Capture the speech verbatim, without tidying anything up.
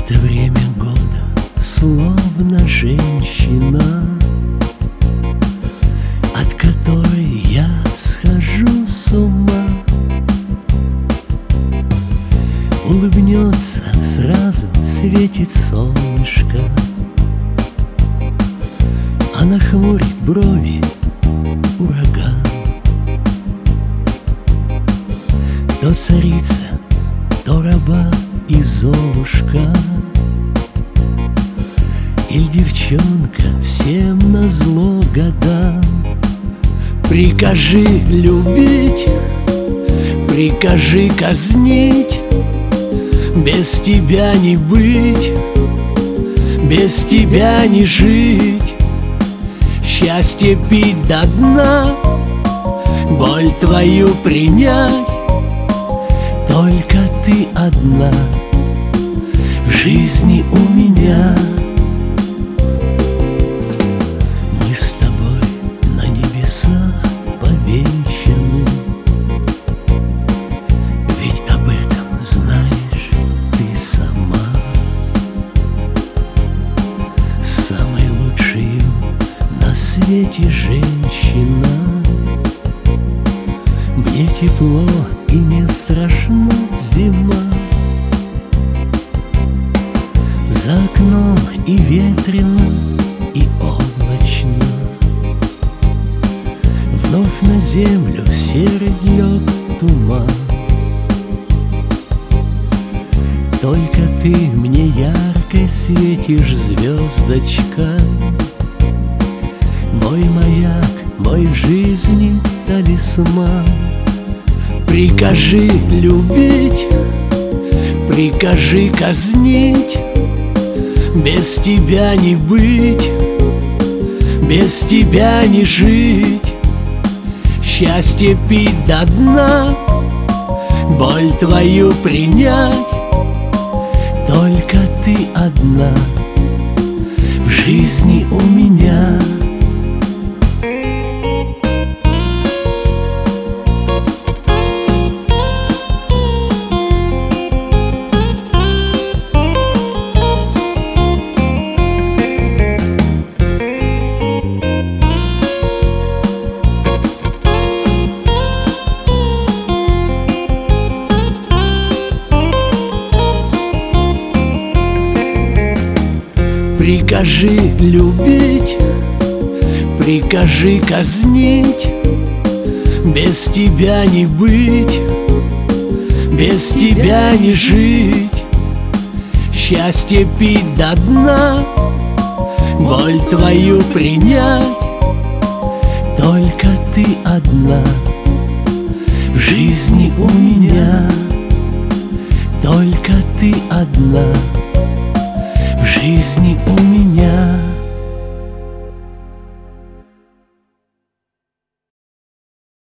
Это время года, словно женщина, от которой я схожу с ума. Улыбнется, сразу светит солнышко, а нахмурит брови ураган. То царица, то раба и золушка, или девчонка всем назло годам. Прикажи любить, прикажи казнить, без тебя не быть, без тебя не жить. Счастье пить до дна, боль твою принять. Только ты одна в жизни у меня. Мы с тобой на небесах повенчаны, ведь об этом знаешь ты сама. Самой лучшей на свете женщина. Мне тепло и не страшна зима. За окном и ветрено, и облачно. Вновь на землю серый лег туман. Только ты мне яркой светишь, звездочка, мой маяк, мой в жизни талисман. Прикажи любить, прикажи казнить, без тебя не быть, без тебя не жить. Счастье пить до дна, боль твою принять. Только ты одна в жизни у меня. Прикажи любить, прикажи казнить, без тебя не быть, без тебя не жить. Счастье пить до дна, боль твою принять. Только ты одна в жизни у меня. Только ты одна в жизни у меня.